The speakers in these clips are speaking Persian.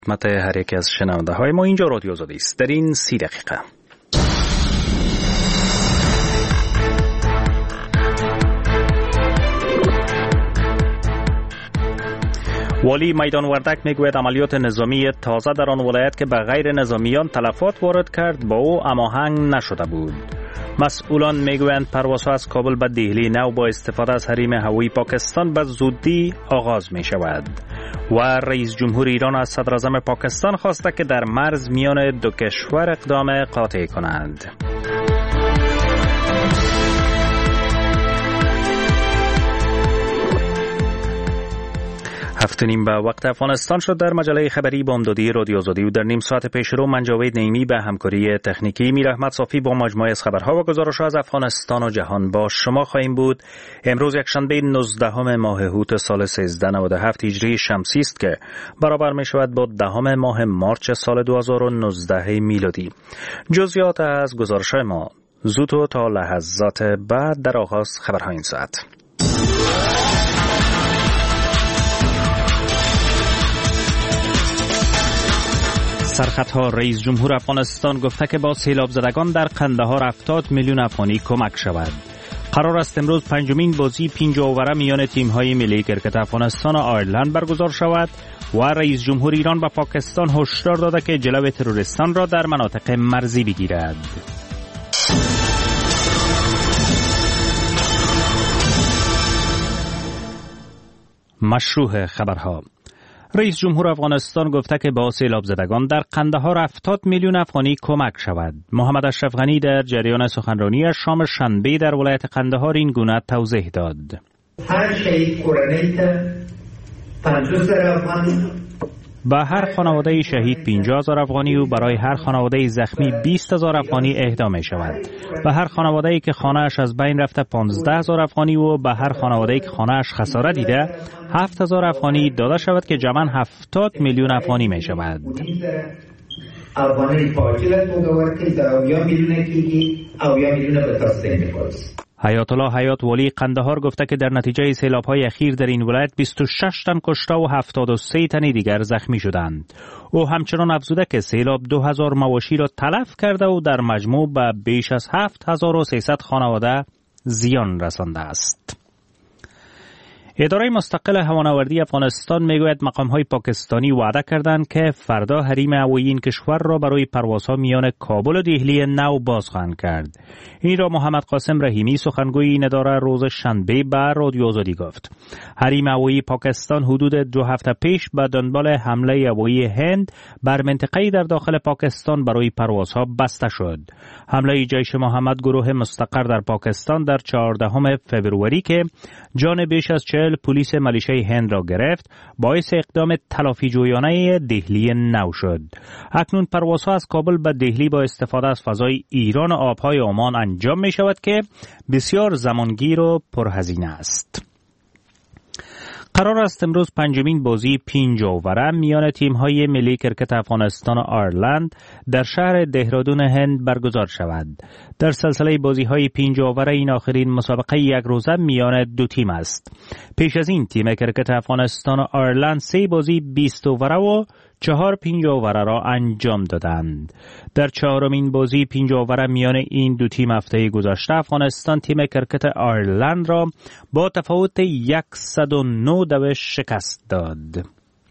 خدمت هر یک از شنونده های ما. اینجا رادیو آزادی است. در این 30 دقیقه والی میدان وردک میگوید عملیات نظامی تازه در آن ولایت که به غیر نظامیان تلفات وارد کرد با او هماهنگ نشده بود. مسئولان میگویند پروازها از کابل به دهلی نو با استفاده از حریم هوایی پاکستان به زودی آغاز می شود. و رئیس جمهور ایران از صدر اعظم پاکستان خواسته که در مرز میان دو کشور اقدام قاطع کنند. هفت نیم به وقت افغانستان شد. در مجله خبری بامدادی رادیو آزادی و در نیم ساعت پیش رو من جاوید نعیمی به همکاری تکنیکی میر احمد صافی با مجموعه از خبرها و گزارش‌ها از افغانستان و جهان با شما خواهیم بود. امروز یکشنبه 19 ماه هوت سال 1397 هجری شمسی است که برابر می شود با 10 ماه مارچ سال 2019 میلادی. جزئیات از گزارش‌های ما زود و تا لحظات بعد در آغاز خبرهای این ساعت. سرخطها. رئیس جمهور افغانستان گفته که با سیلاب زدگان در قندهار 70 میلیون افغانی کمک شود. قرار است امروز پنجمین بازی 5 اووره میان تیم‌های ملی کرکت افغانستان و آیرلند برگزار شود و رئیس جمهور ایران به پاکستان هشدار داده که جلوی تروریستان را در مناطق مرزی بگیرد. مشروع خبرها. رئیس جمهور افغانستان گفته که با سیلاب زدگان در قندهار 70 میلیون افغانی کمک شود. محمد اشرف غنی در جریان سخنرانی شام شنبه در ولایت قندهار این گونه توضیح داد. هر شهید کورنۍ ته 50,000 افغانی، به هر خانواده شهید 50,000 افغانی و برای هر خانواده زخمی 20,000 افغانی اهدا می شود. به هر خانواده‌ای که خانه‌اش از بین رفته 15,000 افغانی و به هر خانواده‌ای که خانه‌اش خسارت دیده 7,000 افغانی داده شود که جمعاً 70 میلیون افغانی می شود. افغانی پاکیلت وګورئ که اویا میلیونه کېږي، اویا میلیونه به تاسو می‌خوري. حیات الله حیات والی قندهار گفته که در نتیجه سیلاب‌های اخیر در این ولایت 26 تن کشته و 73 تن دیگر زخمی شدند. او همچنان افزوده که سیلاب 2000 مواشی را تلف کرده و در مجموع به بیش از 7300 خانواده زیان رسانده است. اداره مستقل هوانوردی افغانستان میگوید مقام‌های پاکستانی وعده کردند که فردا حریم هوایی این کشور را برای پروازها میان کابل و دهلی نو باز خواهند کرد. این را محمد قاسم رحیمی سخنگوی این اداره روز شنبه به رادیو آزادی گفت. حریم هوایی پاکستان حدود 2 هفته پیش به دنبال حمله هوایی هند بر منطقه‌ای در داخل پاکستان برای پروازها بسته شد. حمله جیش محمد گروه مستقر در پاکستان در 14 فوریه که جان بیش از 40 پلیس ملیشه هند را گرفت باعث اقدام تلافی جویانه دهلی نو شد. اکنون پروازها از کابل به دهلی با استفاده از فضای ایران و آبهای عمان انجام می شود که بسیار زمانگیر و پرهزینه است. قرار است امروز پنجمین بازی 5 اووره میان تیم‌های ملی کرکت افغانستان و آیرلند در شهر دهرادون هند برگزار شود. در سلسله بازی‌های 5 اووره این آخرین مسابقه یک روزه میان دو تیم است. پیش از این تیم کرکت افغانستان و آیرلند 3 بازی 20 اووره و 4 5 اووره را انجام دادند. در 4مین بازی 5 اووره میان این دو تیم هفته گذشته افغانستان تیم کرکت آیرلند را با تفاوت 109 شکست داد.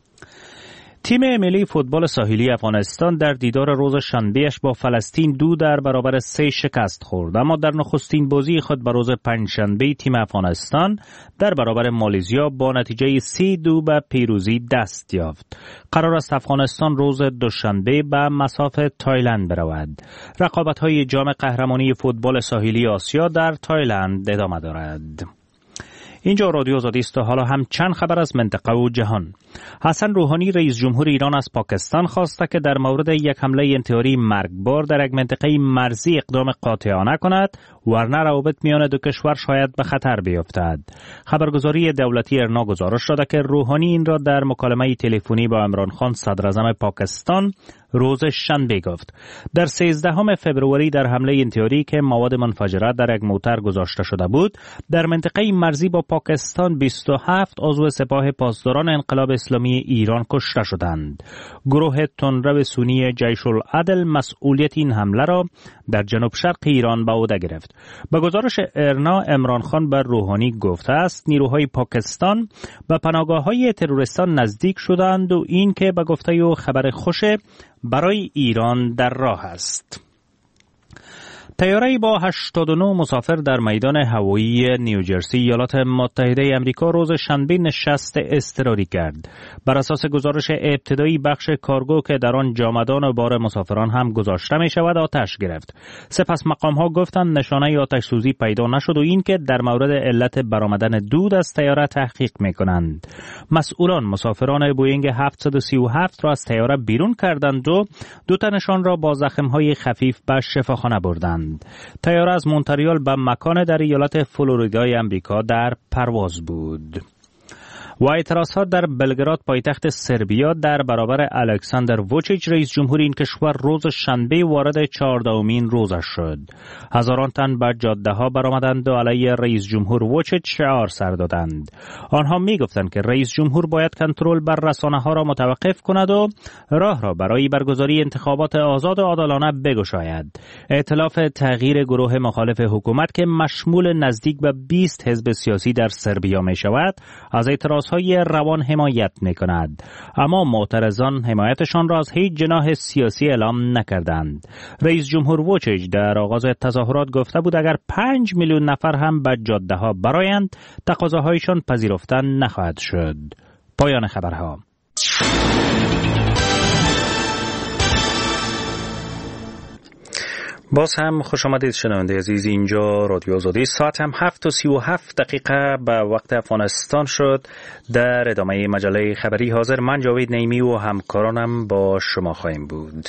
تیم ملی فوتبال ساحلی افغانستان در دیدار روز شنبهش با فلسطین 2-3 شکست خورد، اما در نخستین بازی خود به روز پنجشنبه تیم افغانستان در برابر مالزیا با نتیجه 3-2 به پیروزی دست یافت. قرار است افغانستان روز دوشنبه به مصاف تایلند برود. رقابت‌های جام قهرمانی فوتبال ساحلی آسیا در تایلند ادامه دارد. اینجا رادیو آزادی است و حالا هم چند خبر از منطقه و جهان. حسن روحانی رئیس جمهور ایران از پاکستان خواسته که در مورد یک حمله انتحاری مرگبار در یک منطقه مرزی اقدام قاطعانه کند ورنه روابط میان دو کشور شاید به خطر بیفتد. خبرگزاری دولتی ارنا گزارش داده که روحانی این را در مکالمه تلفنی با عمران خان صدر اعظم پاکستان روز شنبه گفت. در 13 فبروری در حمله انتحاری که مواد منفجره در یک موتر گذاشته شده بود در منطقه مرزی با پاکستان 27 عضو سپاه پاسداران انقلاب اسلامی ایران کشته شدند. گروه تندرو سنی جیش العدل مسئولیت این حمله را در جنوب شرق ایران به عهده گرفت. به گزارش ارنا، عمران خان بر روحانی گفته است نیروهای پاکستان به پناهگاه‌های تروریستان نزدیک شدند و این که به گفته او خبر خوش برای ایران در راه است. طیاره‌ای با 89 مسافر در میدان هوایی نیوجرسی ایالات متحده آمریکا روز شنبه نشست اضطراری کرد. بر اساس گزارش ابتدایی بخش کارگو که در آن جامدان و بار مسافران هم گذاشته می شود آتش گرفت. سپس مقام‌ها گفتند نشانه آتش سوزی پیدا نشد و این که در مورد علت برآمدن دود از طیاره تحقیق می کنند. مسئولان مسافران بوئینگ 737 را از طیاره بیرون کردند و دو تنشان را با زخم‌های خفیف به شفاخانه بردند. طیاره از مونتریال به مکان در ایالت فلوریدای آمریکا در پرواز بود. و اعتراضات در بلگراد پایتخت سربیا در برابر الکساندر ووچیچ رئیس جمهور این کشور روز شنبه وارد 14مین روزش شد. هزاران تن بر جاده‌ها برآمدند و علیه رئیس جمهور ووچیچ شعار سر دادند. آنها می‌گفتند که رئیس جمهور باید کنترل بر رسانه‌ها را متوقف کند و راه را برای برگزاری انتخابات آزاد و عادلانه بگشاید. ائتلاف تغییر گروه مخالف حکومت که مشمول نزدیک به 20 حزب سیاسی در سربیا می‌شود، از اعتراض های روان حمایت می کند. اما معترضان حمایتشان را از هیچ جناح سیاسی اعلام نکردند. رئیس جمهور ووچیچ در آغاز تظاهرات گفته بود اگر 5 میلیون نفر هم به جاده ها برآیند تقاضاهایشان پذیرفته نخواهد شد. پایان خبرها. باز هم خوش آمدید شنونده عزیز، اینجا رادیو آزادی. ساعت هم 7:37 به وقت افغانستان شد. در ادامه مجله خبری حاضر من جاوید نعیمی و همکارانم با شما خواهیم بود.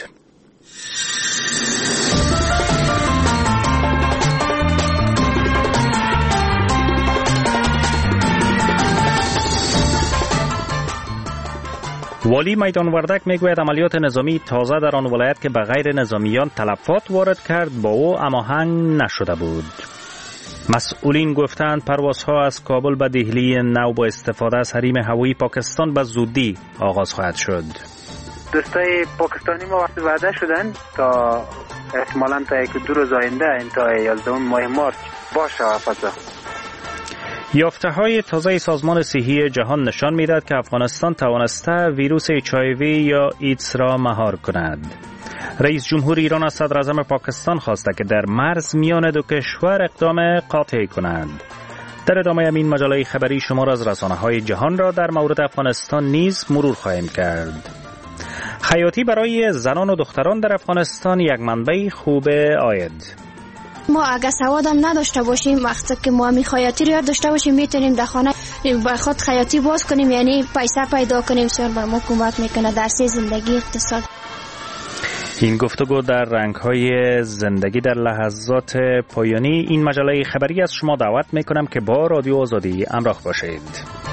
والی میدان وردک میگوید عملیات نظامی تازه در آن ولایت که به غیر نظامیان تلفات وارد کرد با او هماهنگ نشده بود. مسئولین گفتند پروازها از کابل به دهلی نو با استفاده از حریم هوایی پاکستان به زودی آغاز خواهد شد. دوستای پاکستانی ما وعده شدن تا احتمالاً تا 1-2 روز آینده انتهای 11 ماه مارچ باشه فضا. یافته‌های تازه سازمان صحی جهان نشان می‌دهد که افغانستان توانسته ویروس HIV یا ایدز را مهار کند. رئیس جمهور ایران از صدر اعظم پاکستان خواسته که در مرز میان دو کشور اقدام قاطع کنند. در ادامه این مجله خبری شما را از رسانه‌های جهان را در مورد افغانستان نیز مرور خواهیم کرد. خیاطی برای زنان و دختران در افغانستان یک منبع خوب عاید. ما اگه سوادم نداشته باشیم وقتی که ما می خیاطی رو یاد داشته باشیم میتونیم در خانه با خود خیاطی باز کنیم، یعنی پیسه پیدا کنیم، بسیار بر ما کمک میکنه در زندگی اقتصاد. این گفتگو در رنگ‌های زندگی در لحظات پایانی این مجله خبری از شما دعوت میکنم که با رادیو آزادی همراه باشید.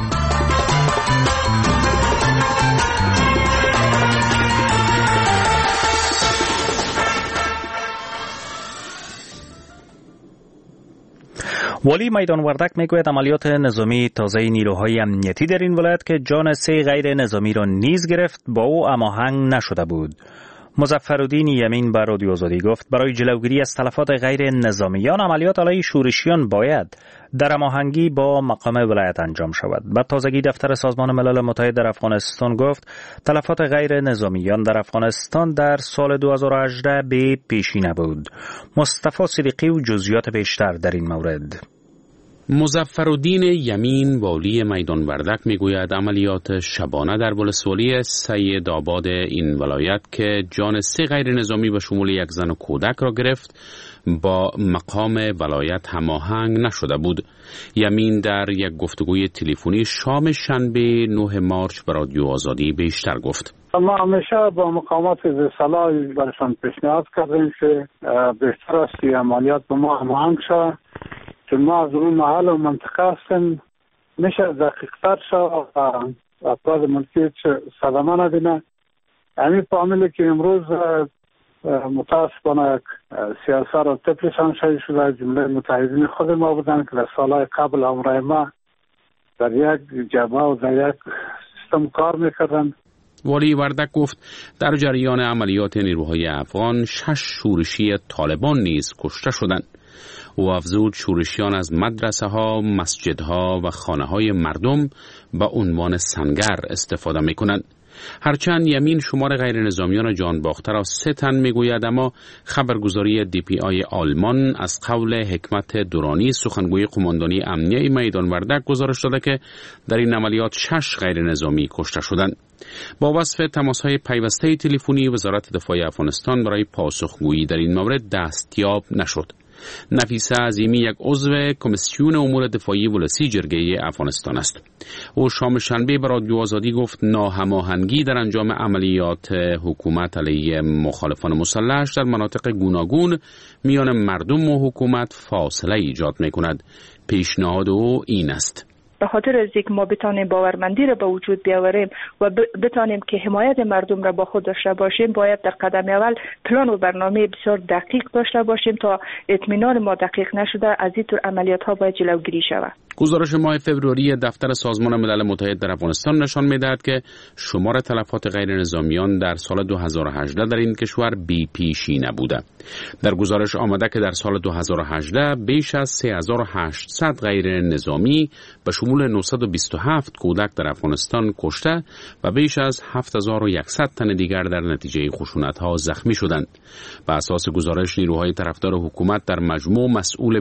والی میدان وردک میگوید عملیات نظامی تازه نیروهای امنیتی در این ولایت که جان 3 غیر نظامی را نیز گرفت با او هماهنگ نشده بود. مظفرالدین یمین بر رادیو آزادی گفت برای جلوگیری از تلفات غیر نظامیان عملیات علیه شورشیان باید در هماهنگی با مقام ولایت انجام شود. بر تازگی دفتر سازمان ملل متحد در افغانستان گفت تلفات غیر نظامیان در افغانستان در سال 2018 به پیشینه بود. مصطفی صدیقی و جزئیات بیشتر در این مورد. مظفرالدین یمین والی میدان وردک میگوید عملیات شبانه در ولسوالی سید آباد این ولایت که جان 3 غیر نظامی به شمول یک زن و کودک را گرفت با مقام ولایت هماهنگ نشده بود. یمین در یک گفتگوی تلفنی شام شنبه 9 مارچ به رادیو آزادی بیشتر گفت. ما همیشه با مقامات ضد برشان پیشنهاد کردیم که بهتر است عملیات با ما هماهنگ شود، چون ما از اون محل و منطقه هستیم، میشه دقیق تر شد و افراد ملکی صدمه نبینه همین فامیلی که امروز متاسفانه سیاست را طفلشان شده از جمله متحدین خود ما بودن که در سالهای قبل همراه ما در یک جبهه و در یک سیستم کار میکردن. والی وردک گفت در جریان عملیات نیروهای افغان 6 شورشی طالبان نیز کشته شدند. او افزود شورشیان از مدرسه ها، مسجدها و خانه های مردم به عنوان سنگر استفاده می کنند. هرچند یمین شمار غیر نظامیان جان باخته را 3 تن میگوید، اما خبرگزاری DPI آلمان از قول حکمت دورانی سخنگوی قماندانی امنیه میدان وردک گزارش داده که در این عملیات 6 غیر نظامی کشته شدند. با وصف تماس‌های پیوسته تلفنی وزارت دفاع افغانستان برای پاسخگویی در این مورد دستیاب نشد. نفیسه عظیمی یک عضو کمیسیون امور دفاعی ولسی جرگه افغانستان است. او شام شنبه به رادیو آزادی گفت ناهماهنگی در انجام عملیات حکومت علیه مخالفان مسلح در مناطق گوناگون میان مردم و حکومت فاصله ایجاد می‌کند. پیشنهاد او این است: به خاطر از اینکه ما بتانیم باورمندی را به وجود بیاوریم و بتانیم که حمایت مردم را با خود داشته باشیم، باید در قدم اول پلان و برنامه بسیار دقیق داشته باشیم تا اطمینان ما دقیق نشده از این طور عملیات ها باید جلوگیری شود. گزارش ماه فوریه دفتر سازمان ملل متحد در افغانستان نشان می‌دهد که شمار تلفات غیر نظامیان در سال 2018 در این کشور بی پیشی نبوده. در گزارش آمده که در سال 2018 بیش از 3800 غیر نظامی به شمول 927 کودک در افغانستان کشته و بیش از 7100 تن دیگر در نتیجه خشونت‌ها زخمی شدند. بر اساس گزارش نیروهای طرفدار حکومت در مجموع مسئول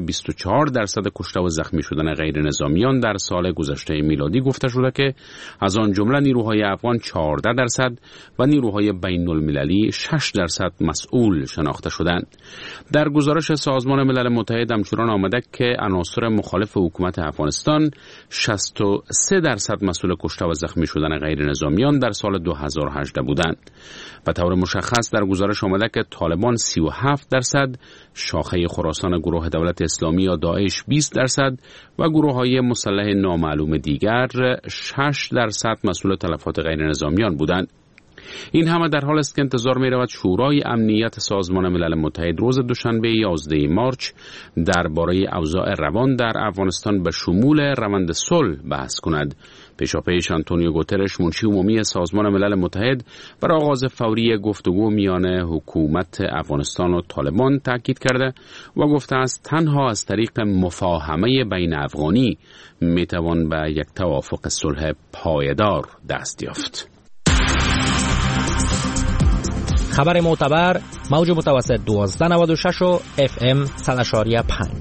24% کشته و زخمی شدن غیر نظامیان در سال گذشته میلادی گفته شده که از آن جمله نیروهای افغان 14% و نیروهای بین المللی 6% مسئول شناخته شدند. در گزارش سازمان ملل متحد همچنان آمده که عناصر مخالف حکومت افغانستان 63% مسئول کشته و زخمی شدن غیر نظامیان در سال 2018 بودند. به طور مشخص در گزارش آمده که طالبان 37%، شاخه خراسان گروه دولت اسلامی یا داعش 20% و گروه‌های مسلح نامعلوم دیگر 6% مسئول تلفات غیر نظامیان بودند. این همه در حال است که انتظار می رود شورای امنیت سازمان ملل متحد روز دوشنبه 11 مارچ درباره اوضاع روان در افغانستان به شمول روند صلح بحث کند. پیشاپیش آنتونیو گوترش منشی عمومی سازمان ملل متحد بر آغاز فوری گفتگو میان حکومت افغانستان و طالبان تاکید کرده و گفته است تنها از طریق مفاهمه بین افغانی می توان به یک توافق صلح پایدار دست یافت. خبر معتبر موج متوسط 1296 و FM 100.5.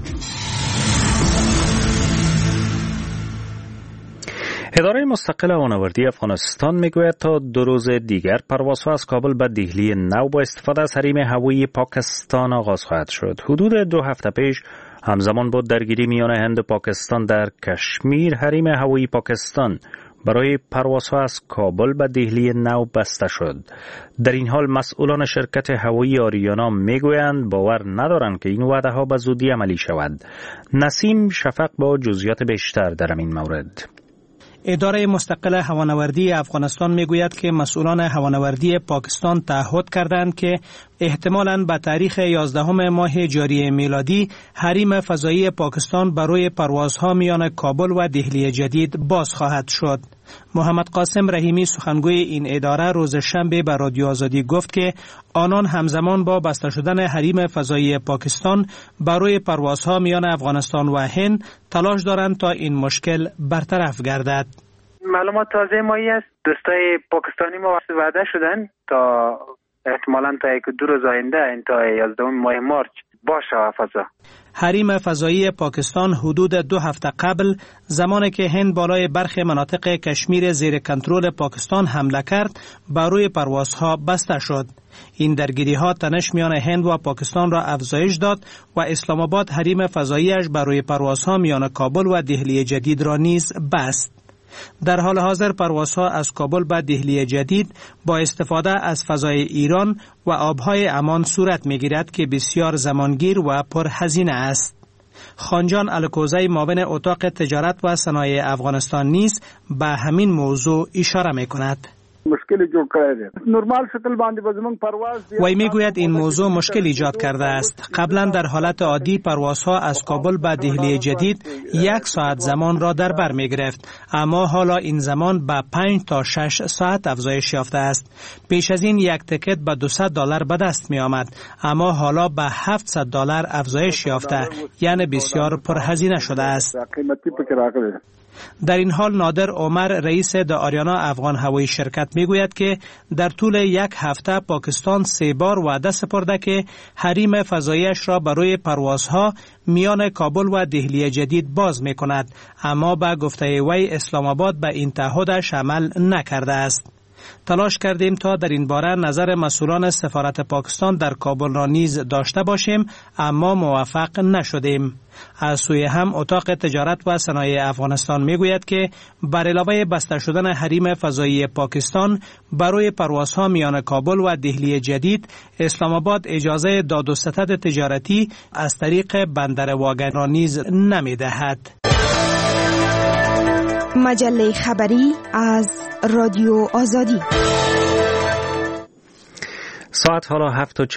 اداره مستقل هوانوردی افغانستان میگوید تا 2 روز دیگر پروازها از کابل به دهلی نو با استفاده از حریم هوایی پاکستان آغاز خواهد شد. حدود 2 هفته پیش همزمان بود درگیری میان هند و پاکستان در کشمیر. حریم هوایی پاکستان برای پروازها از کابل به دهلی نو بسته شد. در این حال مسئولان شرکت هوایی آریانا میگویند باور ندارند که این وعده ها به زودی عملی شود. نسیم شفق با جزئیات بیشتر در این مورد. اداره مستقل هوانوردی افغانستان میگوید که مسئولان هوانوردی پاکستان تعهد کردند که احتمالاً به تاریخ 11 ماه جاری میلادی حریم فضایی پاکستان برای پروازها میان کابل و دهلی جدید باز خواهد شد. محمد قاسم رحیمی سخنگوی این اداره روز شنبه به رادیو آزادی گفت که آنان همزمان با بسته شدن حریم فضایی پاکستان برای پروازها میان افغانستان و هند تلاش دارند تا این مشکل برطرف گردد. معلومات تازه مایی است. دوستای پاکستانی ما وعده شدن تا احتمالاً تا 1-2 روز آینده تا 11 ماه مارچ باشه فضا. حریم فضایی پاکستان حدود 2 هفته قبل زمانی که هند بالای برخی مناطق کشمیر زیر کنترل پاکستان حمله کرد برای پروازها بسته شد. این درگیری‌ها تنش میان هند و پاکستان را افزایش داد و اسلام آباد حریم فضاییش برای پروازها میان کابل و دهلی جدید را نیز بست. در حال حاضر پروازها از کابل به دهلی جدید با استفاده از فضای ایران و آبهای عمان صورت می‌گیرد که بسیار زمانگیر و پرهزینه است. خانجان الکوزی معاون اتاق تجارت و صنایع افغانستان نیز به همین موضوع اشاره می‌کند. مشکل جوړ کړی دی. نورمال شکل باندې به زموږ پرواز وی میگوید این موضوع مشکل ایجاد کرده است. قبلا در حالت عادی پروازها از کابل به دهلی جدید 1 ساعت زمان را در بر می گرفت، اما حالا این زمان به 5 تا 6 ساعت افزایش یافته است. پیش از این یک تکت به $200 به دست می آمد، اما حالا به $700 افزایش یافته، یعنی بسیار پرهزینه شده است. در این حال نادر عمر رئیس د آریانا افغان هوایی شرکت میگوید که در طول 1 هفته پاکستان 3 بار وعده سپرده که حریم فضاییش را برای پروازها میان کابل و دهلی جدید باز می کند، اما به گفته وی اسلام آباد به این تعهدش عمل نکرده است. تلاش کردیم تا در این باره نظر مسئولان سفارت پاکستان در کابل را نیز داشته باشیم، اما موفق نشدیم. از سوی هم اتاق تجارت و صنایع افغانستان میگوید که بر علاوه بسته شدن حریم فضایی پاکستان برای پروازها میان کابل و دهلی جدید، اسلام آباد اجازه داد و ستد تجارتی از طریق بندر واگن را نیز نمیدهد. مجله خبری از رادیو آزادی. ساعت حالا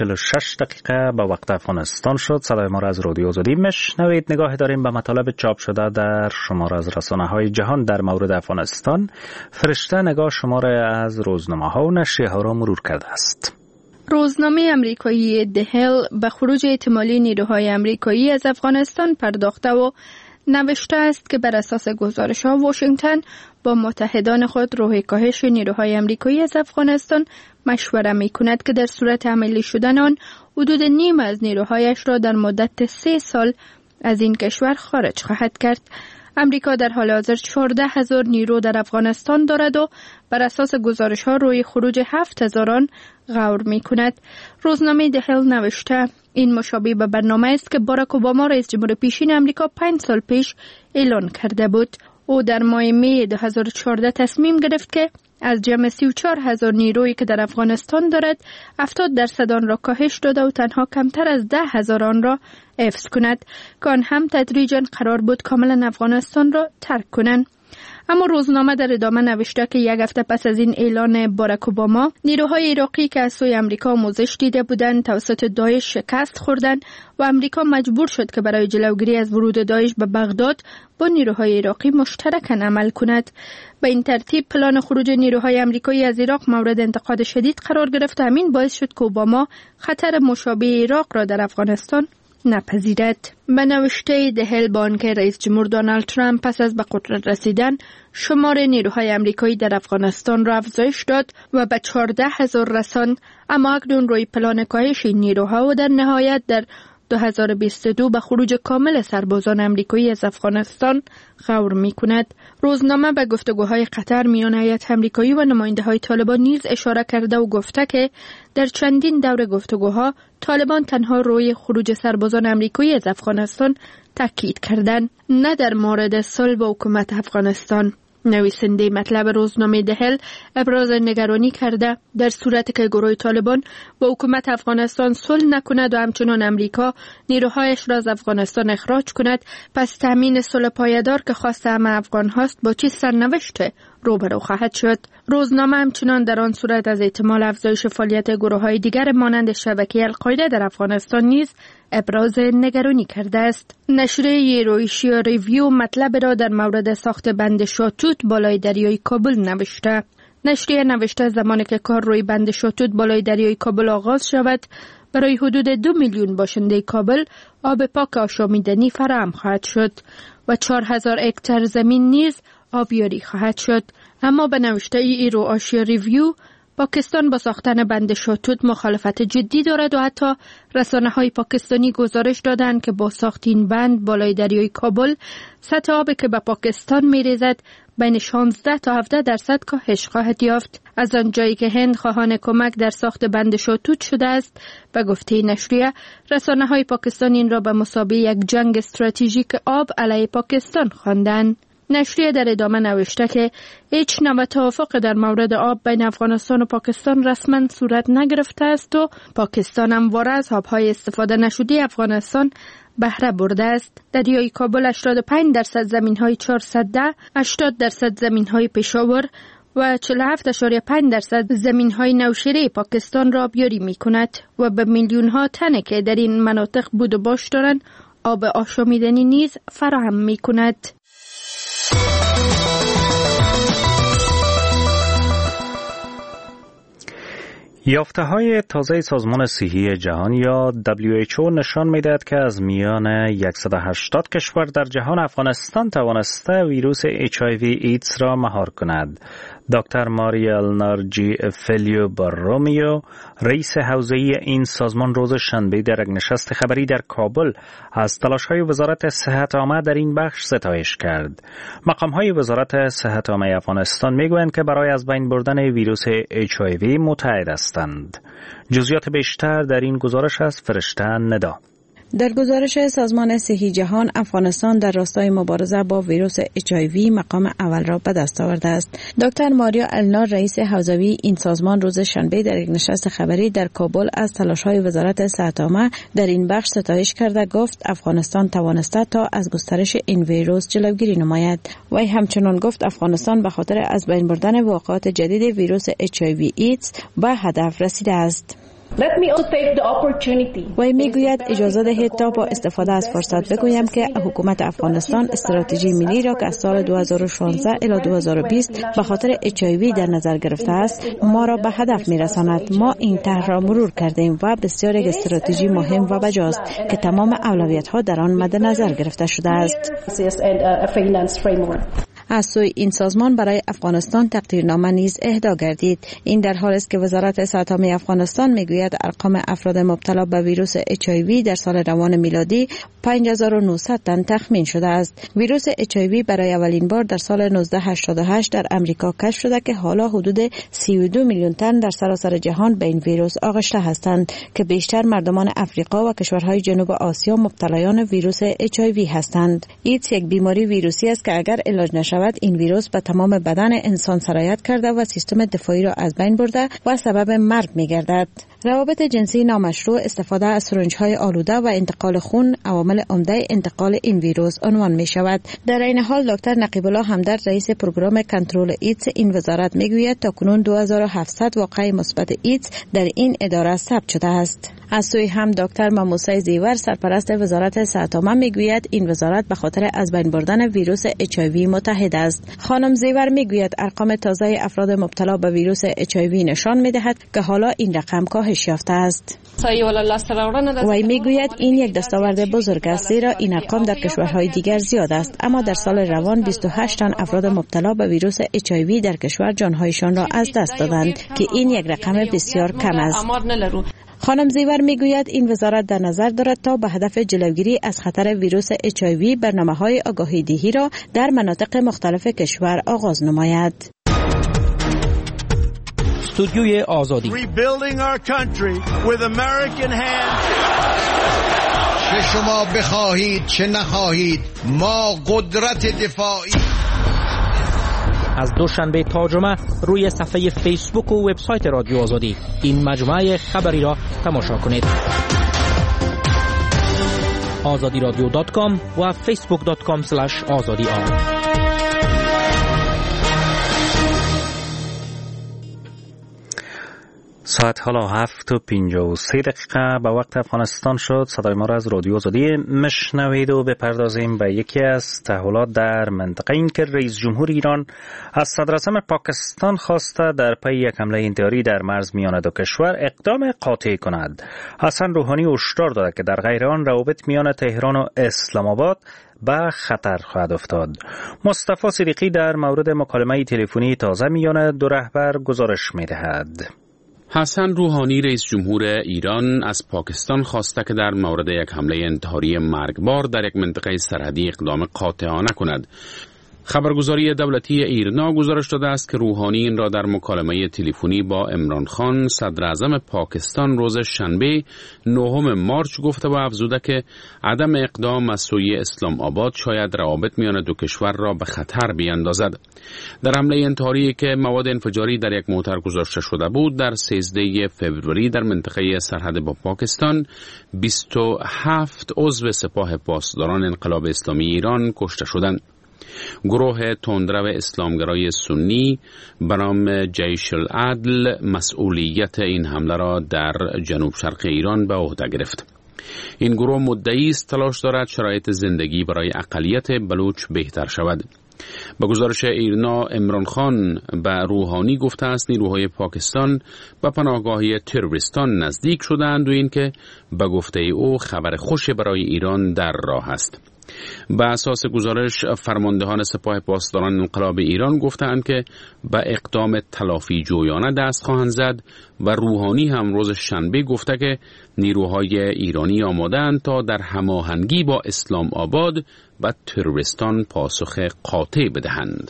7:46 به وقت افغانستان شد. صدای ما را از رادیو آزادی میشنوید. نگاه داریم به مطالب چاپ شده در شماره از رسانه‌های جهان در مورد افغانستان. فرشته نگاه شماره از روزنامه‌ها و نشریه‌ها را مرور کرده است. روزنامه امریکایی دهل به خروج احتمالی نیروهای امریکایی از افغانستان پرداخته و نوشته است که بر اساس گزارش‌ها واشنگتن با متحدان خود راه کاهش نیروهای امریکایی از افغانستان مشوره می‌کند که در صورت عملی شدن آن حدود نیم از نیروهایش را در مدت 3 سال از این کشور خارج خواهد کرد. امریکا در حال حاضر 14,000 نیرو در افغانستان دارد و بر اساس گزارش‌ها روی خروج 7,000 آن غور می‌کند. روزنامه دهل نوشته این مشابه به برنامه است که باراک اوباما رئیس جمهور پیشین امریکا 5 سال پیش اعلان کرده بود. او در ماه می 2014 تصمیم گرفت که از جمع 34,000 نیرویی که در افغانستان دارد 70% آن را کاهش داده و تنها کمتر از 10,000 آن را حفظ کند که آن هم تدریجاً قرار بود کاملا افغانستان را ترک کنند. اما روزنامه در ادامه نوشته که 1 هفته پس از این اعلان باراک اوباما، نیروهای عراقی که از سوی امریکا آموزش دیده بودند توسط داعش شکست خوردند و امریکا مجبور شد که برای جلوگیری از ورود داعش به بغداد با نیروهای عراقی مشترکاً عمل کند. به این ترتیب پلان خروج نیروهای امریکایی از عراق مورد انتقاد شدید قرار گرفت و همین باعث شد که اوباما خطر مشابه عراق را در افغانستان نپذیرد. به نوشته دهل با آنکه رئیس جمهور دونالد ترامپ پس از به قدرت رسیدن شمار نیروهای امریکایی در افغانستان را افزایش داد و به 14,000 رساند، اما اکنون روی پلان کاهش این نیروها و در نهایت در 2022 به خروج کامل سربازان امریکایی از افغانستان غور می‌کند. روزنامه به گفتگوهای قطر میان هیئت امریکایی و نماینده‌های طالبان نیز اشاره کرده و گفته که در چندین دور گفتگوها طالبان تنها روی خروج سربازان امریکایی از افغانستان تاکید کردند، نه در مورد صلح با حکومت افغانستان. نویسنده مطلب روزنامه دهل ابراز نگرانی کرده در صورتی که گروه طالبان با حکومت افغانستان صلح نکند و همچنان امریکا نیروهایش را از افغانستان اخراج کند، پس تامین صلح پایدار که خواست همه افغان هاست با چه سرنوشت روبرو خواهد شد. روزنامه همچنان در آن صورت از احتمال افزایش فعالیت گروه‌های دیگر مانند شبکه القاعده در افغانستان نیز ابراز نگرانی کرده است. نشریه ایشیا ریویو مطلب را در مورد ساخت بند شاتوت بالای دریای کابل نوشته. نشریه نوشته زمانی که کار روی بند شاتوت بالای دریای کابل آغاز شود، برای حدود 2 میلیون باشنده کابل آب پاک آشامیدنی فراهم خواهد شد و 4,000 هکتار زمین نیز آبیاری خواهد شد. اما به نوشته ایرو آشیا ریویو، پاکستان با ساختن بند شاتوت مخالفت جدی دارد و حتی رسانه‌های پاکستانی گزارش دادند که با ساخت این بند بالای دریای کابل سطح آبی که به پاکستان می‌ریزد بین 16 تا 17% کاهش خواهد یافت. از آنجایی که هند خواهان کمک در ساخت بند شاتوت شده است، به گفته نشریه رسانه‌های پاکستان این را به مثابه یک جنگ استراتژیک آب علیه پاکستان خواندند. نشریه در ادامه نوشته که هیچ نوع توافق در مورد آب بین افغانستان و پاکستان رسما صورت نگرفته است و پاکستان همواره از آبهای استفاده نشده افغانستان بهره برده است. دریای کابل 85% زمین‌های 410، 80% زمین‌های پشاور و 47.5% زمین‌های نوشیره پاکستان را آبیاری می‌کند و به میلیون‌ها تن که در این مناطق بود و باش دارند آب آشامیدنی نیز فراهم می‌کند. یافته‌های تازه سازمان صحی جهان یا WHO نشان می‌دهد که از میان 180 کشور در جهان افغانستان توانسته ویروس HIV ایدز را مهار کند. دکتر ماریال نارجی فلیو بارومیو، رئیس حوزه‌ای این سازمان، روز شنبه در یک نشست خبری در کابل از تلاش‌های وزارت صحت عامه در این بخش ستایش کرد. مقام‌های وزارت صحت عامه افغانستان می‌گویند که برای از بین بردن ویروس HIV متحد هستند. جزئیات بیشتر در این گزارش از فرشته ندا. در گزارش سازمان صحی جهان، افغانستان در راستای مبارزه با ویروس HIV مقام اول را به دست آورده است. دکتر ماریا النار، رئیس حوزوی این سازمان، روز شنبه در یک نشست خبری در کابل از تلاش‌های وزارت صحت عامه در این بخش ستایش کرده گفت افغانستان توانسته تا از گسترش این ویروس جلوگیری نماید. وی همچنان گفت افغانستان به خاطر از بین بردن واقعات جدید ویروس HIV ایدز به هدف رسیده است. وی میگوید اجازه دهید تا با استفاده از فرصت بگویم که حکومت افغانستان استراتژی ملی را که از سال 2016 الی 2020 به خاطر HIV در نظر گرفته است ما را به هدف میرساند. ما این طرح را مرور کردیم و بسیار یک استراتژی مهم و بجاست که تمام اولویت ها در آن مد نظر گرفته شده است. از سوی این سازمان برای افغانستان تقدیرنامه نیز اهدا گردید. این در حالی است که وزارت صحت عامه افغانستان میگوید ارقام افراد مبتلا به ویروس HIV در سال روان میلادی 5900 تن تخمین شده است. ویروس HIV برای اولین بار در سال 1988 در امریکا کشف شده که حالا حدود 32 میلیون تن در سراسر جهان به این ویروس آغشته هستند که بیشتر مردمان افریقا و کشورهای جنوب آسیا مبتلایان ویروس HIV هستند. ایدز یک بیماری ویروسی است که اگر علاج نشود این ویروس به تمام بدن انسان سرایت کرده و سیستم دفاعی را از بین برده و سبب مرگ می‌گردد. روابط جنسی نامشروع، استفاده از سرنج‌های آلوده و انتقال خون عوامل عمده انتقال این ویروس عنوان می‌شود. در این حال دکتر نقیب الله همدرد، رئیس پروگرام کنترل ایدز این وزارت می‌گوید تاکنون 2700 واقعه مثبت ایدز در این اداره ثبت شده است. از سوی هم دکتر ماموسای زیور، سرپرست وزارت صحت عامه، میگوید این وزارت به خاطر از بین بردن ویروس HIV متحد است. خانم زیور میگوید ارقام تازه افراد مبتلا به ویروس HIV نشان میدهد که حالا این رقم کاهش یافته است. وی میگوید این یک دستاورد بزرگ است زیرا این ارقام در کشورهای دیگر زیاد است، اما در سال روان 28 تن افراد مبتلا به ویروس HIV در کشور جانهایشان را از دست دادند که این یک رقم بسیار کم است. خانم زیور میگوید این وزارت در نظر دارد تا به هدف جلوگیری از خطر ویروس HIV برنامه‌های آگاهی دهی را در مناطق مختلف کشور آغاز نماید. استودیوی آزادی. چه شما بخواهید چه نخواهید ما قدرت دفاعی. از دوشنبه تا جمعه روی صفحه فیسبوک و وبسایت رادیو آزادی این مجموعه خبری را تماشا کنید. azadiradyo.com و facebook.com/azadi. ساعت حالا 7:53 به وقت افغانستان شد. صدای ما را از رادیو آزادی مشنوید و بپردازیم به یکی از تحولات در منطقه. این که رئیس جمهور ایران از صدراعظم پاکستان خواسته در پی یک حمله انتحاری در مرز میان دو کشور اقدام قاطع کند. حسن روحانی هشدار داده که در غیر آن روابط میان تهران و اسلام آباد به خطر خواهد افتاد. مصطفی صدیقی در مورد مکالمه تلفنی تازه میان دو رهبر گزارش می‌دهد. حسن روحانی رئیس جمهور ایران از پاکستان خواسته که در مورد یک حمله انتحاری مرگبار در یک منطقه سرحدی اقدام قاطعانه کند. خبرگزاری دولتی ایرنا گزارش داده است که روحانی این را در مکالمه تلفنی با عمران خان صدر اعظم پاکستان روز شنبه 9 مارچ گفته و افزوده که عدم اقدام از سوی اسلام آباد شاید روابط میان دو کشور را به خطر بیاندازد. در حمله انتحاری که مواد انفجاری در یک موتر گذاشته شده بود در 13 فوریه در منطقه سرحد با پاکستان 27 عضو سپاه پاسداران انقلاب اسلامی ایران کشته شدند. گروه تندرو اسلامگرای سنی به نام جیش العدل مسئولیت این حمله را در جنوب شرق ایران به عهده گرفت. این گروه مدعی است تلاش دارد شرایط زندگی برای اقلیت بلوچ بهتر شود. با گزارش ایرنا عمران خان به روحانی گفته است نیروهای پاکستان به پناهگاهی تروریستان نزدیک شدند و اینکه به گفته او خبر خوش برای ایران در راه است. به اساس گزارش فرماندهان سپاه پاسداران انقلاب ایران گفتند که به اقدام تلافی جویانه دست خواهند زد و روحانی هم روز شنبه گفته که نیروهای ایرانی آماده‌اند تا در هماهنگی با اسلام آباد و تروریستان پاسخ قاطع بدهند.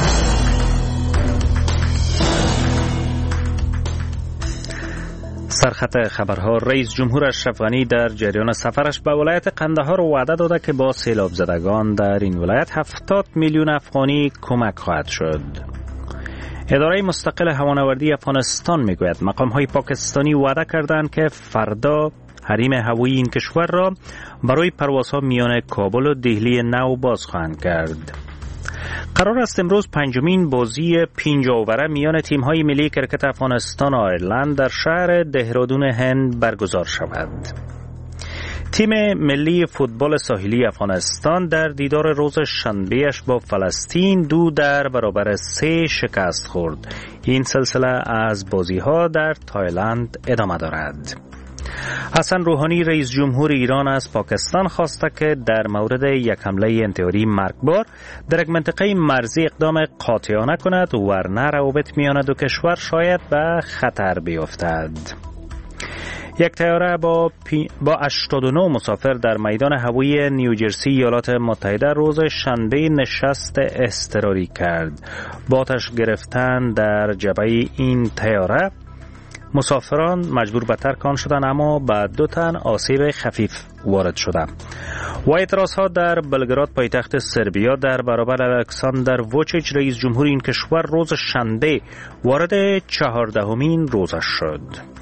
سرخط خبرها: رئیس جمهور اشرف غنی در جریان سفرش به ولایت قندهار وعده داده که با سیلاب زدگان در این ولایت 70 میلیون افغانی کمک خواهد شد. اداره مستقل هوانوردی افغانستان میگوید مقام‌های پاکستانی وعده کردند که فردا حریم هوایی این کشور را برای پروازها میان کابل و دهلی نو باز خواهند کرد. قرار است امروز پنجمین بازی 5 اووره میان تیم‌های ملی کرکت افغانستان و آیرلند در شهر دهرادون هند برگزار شود. تیم ملی فوتبال ساحلی افغانستان در دیدار روز شنبه‌اش با فلسطین 2-3 شکست خورد. این سلسله از بازی‌ها در تایلند ادامه دارد. حسن روحانی رئیس جمهور ایران از پاکستان خواسته که در مورد یک حمله انتحاری مرگبار در یک منطقه مرزی اقدام قاطعانه کند ورنه روابط میان دو کشور شاید به خطر بیفتد. یک طیاره با 89 مسافر در میدان هوایی نیوجرسی ایالات متحده روز شنبه نشست اضطراری کرد. با آتش گرفتن در جبهه این طیاره مسافران مجبور به ترک آن شدند، اما به 2 تن آسیب خفیف وارد شده. و اعتراضها در بلگراد پایتخت سربیا در برابر الکساندر ووچیچ رئیس جمهور این کشور روز شنبه وارد 14مین روزش شد.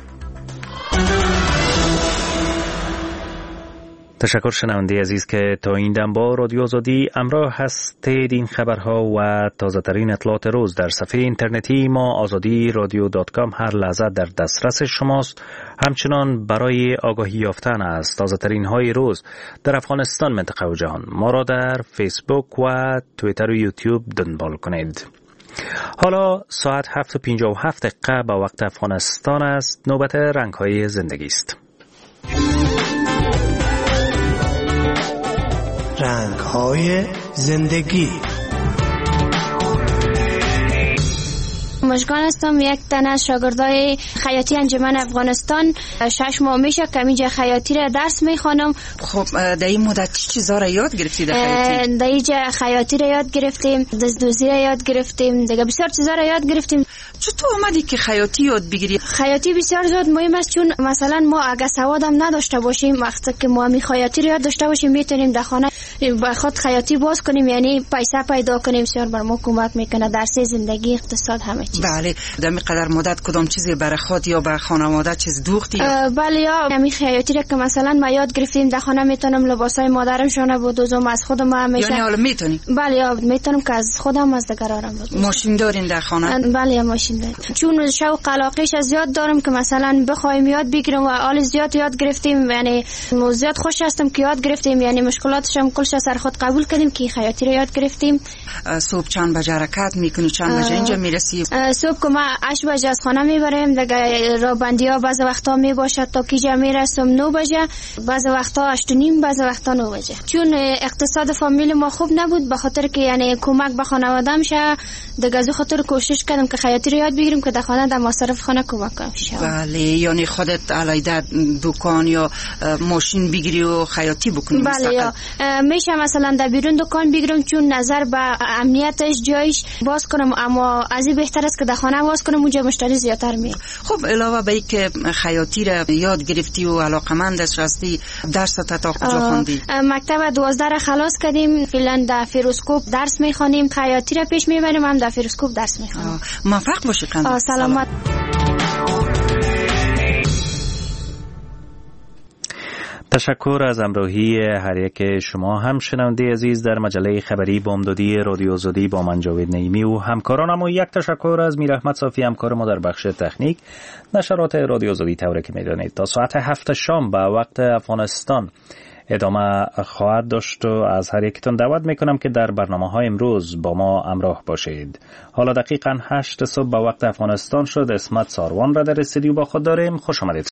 تشکر شنونده عزیز که تا این دم با رادیو آزادی همراه هستید. این خبرها و تازه ترین اطلاعات روز در صفحه اینترنتی ما azadiradio.com هر لحظه در دسترس شماست. همچنان برای آگاهی یافتن از تازه ترین های روز در افغانستان، منطقه و جهان ما را در فیسبوک و توییتر و یوتیوب دنبال کنید. حالا ساعت 7:57 به وقت افغانستان است. نوبت رنگ های زندگی است. رنگ‌های زندگی. مشکان هستم، یک تن از شاگردای خیاطی انجمن افغانستان. 6 ماه میشه که اینجا خیاطی را درس میخوانم. خب در این مدت چی چیزا را یاد گرفتی در خیاطی؟ در اینجا خیاطی را یاد گرفتیم، دستدوزی را یاد گرفتیم، دیگه بسیار چیزا را یاد گرفتیم. چطور اومدی که خیاطی یاد بگیری؟ خیاطی بسیار زیاد مهم است، چون مثلا ما اگه سوادم نداشته باشیم، وقتی که ما می خیاطی را یاد داشته باشیم میتونیم در خانه با خود خیاطی باز کنیم، یعنی پیسه پیدا کنیم. بسیار بر ما کمک میکنه در زندگی، اقتصاد، همه چیز. بله. در مقدار مدت کدام چیزی برای خود یا برای خانواده چیز دوختی؟ بله، یا همین خیاطی را که مثلا ما یاد گرفتیم در خانه میتونم لباسای مادرم شونه بدوزم، از خودم همیشه. یعنی حالا میتونی؟ بله، یا میتونم که از خودم از دیگرانم بدوزم. ماشین دارین در خانه؟ بله، ماشین داریم. چون شوق علاقه‌اش از زیاد دارم که مثلا بخوایم یاد بگیرم و حال زیاد یاد گرفتیم، یعنی زیاد خوش هستم که یاد گرفتیم، یعنی مشکلاتش هم کلش سر خود قبول کردیم که خیاطی را یاد گرفتیم. صبح چند بجه حرکت میکنی؟ چند بجه اینجا میرسی؟ صبح که ما 8 بجه از خانه میبریم، دیگه رابندیا بعض وقتا میباشه تا کیجا میرسم 9 بجه، بعض وقتا 8:30، بعض وقتا 9 بجه. چون اقتصاد فامیل ما خوب نبود، به خاطر که یعنی کمک به خانواده‌ام شه، دیگه از خاطر کوشش کردم که خیاطی رو یاد بگیرم که در خانه در مصرف خانه کمک کنم. بله، یعنی خودت علیده دکان یا ماشین بگیری و خیاطی بکنی؟ بله، یا میشه مثلا در بیرون دکان بگیرم، چون نظر به امنیتش جایش باز کنم، اما از این بهتر است که در خانه باز کنم، اونجا مشتری زیادتر میاد. خب علاوه به اینکه خیاطی را یاد گرفتی و علاقمندش هستی، درس تا کجا خوندی؟ مکتب 12 را خلاص کردیم، فعلا در فیروسکوپ درس میخوانیم، خیاطی را پیش میبریم، هم در فیروسکوپ درس میخوانیم. موفق باشی قندهار. سلامت. تشکر از همراهی هر یک شما هم شنونده عزیز در مجله خبری بامدادی رادیو آزادی با من جاوید نعیمی و همکارانم و یک تشکر از میر احمد صافی همکار ما در بخش تکنیک. نشرات رادیو آزادی طوری که میدانید تا ساعت 7 شام به وقت افغانستان ادامه خواهد داشت و از هر یکتون دعوت میکنم که در برنامه‌های امروز با ما همراه باشید. حالا دقیقاً 8 صبح به وقت افغانستان شد. اسمت ساروان را در استودیو با خود داریم. خوش آمدید.